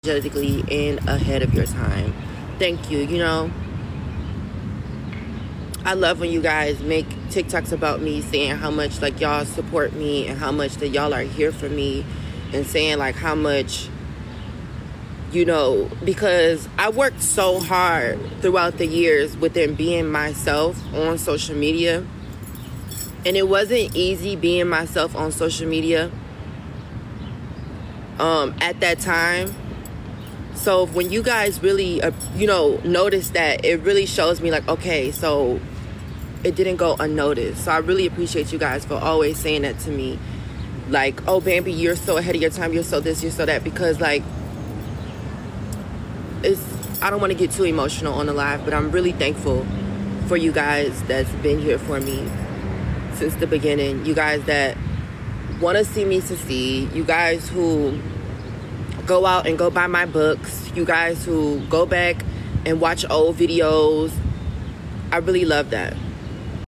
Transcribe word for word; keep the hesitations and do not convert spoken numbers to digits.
unapologetically and ahead of your time. Thank you. You know, I love when you guys make TikToks about me saying how much like y'all support me and how much that y'all are here for me, and saying like how much, you know, because I worked so hard throughout the years within being myself on social media, and it wasn't easy being myself on social media um, at that time. So when you guys really, uh, you know, notice that, it really shows me like, okay, so it didn't go unnoticed. So I really appreciate you guys for always saying that to me. Like, oh, Bambi, you're so ahead of your time. You're so this, you're so that. Because, like, it's, I don't want to get too emotional on the live, but I'm really thankful for you guys that's been here for me since the beginning. You guys that want to see me succeed. You guys who go out and go buy my books. You guys who go back and watch old videos. I really love that.